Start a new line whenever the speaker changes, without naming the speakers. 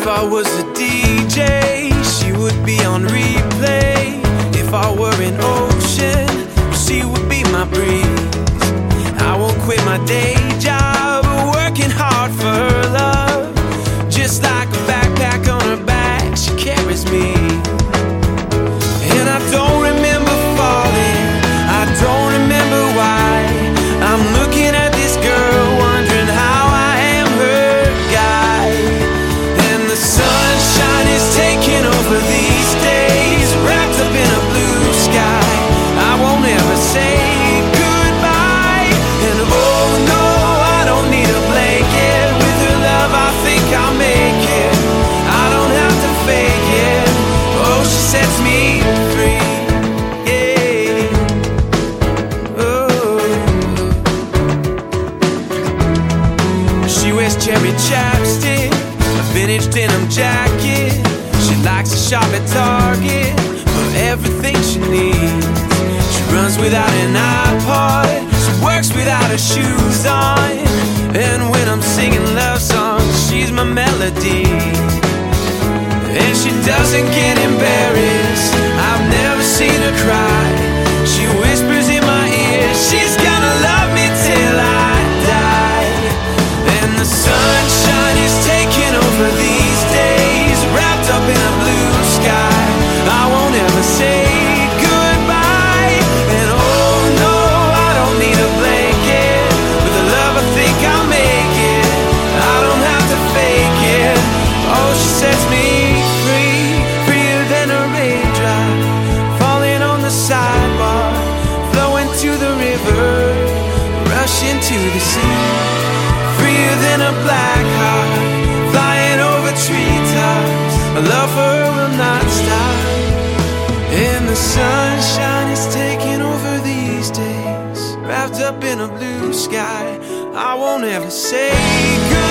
I was a DJ, she would be on replay. If I were an ocean, she would be my breeze. I won't quit my day job, working hard for her love. Just like a backpack on her back, she carries me. And I don't remember falling, I don't remember why. I'm looking at this girl, wondering how I am her guy. And the sunshine is taking over these days, wrapped up in a blue sky. I won't ever say goodbye. And oh no, I don't need a blanket. With her love I think I'll make it. I don't have to fake it. Oh, she sets me free. She wears cherry chapstick, a vintage denim jacket. She likes to shop at Target for everything she needs. She runs without an iPod, she works without her shoes on. And when I'm singing love songs, she's my melody. And she doesn't get embarrassed, I've never seen her cry. She whispers in my ear, she's gonna love me till I die. And the sunshine is taking over these days, wrapped up in a blue sky. I won't ever say goodbye. And oh no, I don't need a blanket. With the love I think I'll make it. I don't have to fake it. Oh, she sets me free, freer than a raindrop falling on the sidewalk, flowing to the river, rushing to the sea. Freer than a black heart, flying over treetops. A love for her will not stop. And the sunshine is taking over these days, wrapped up in a blue sky. I won't ever say goodbye.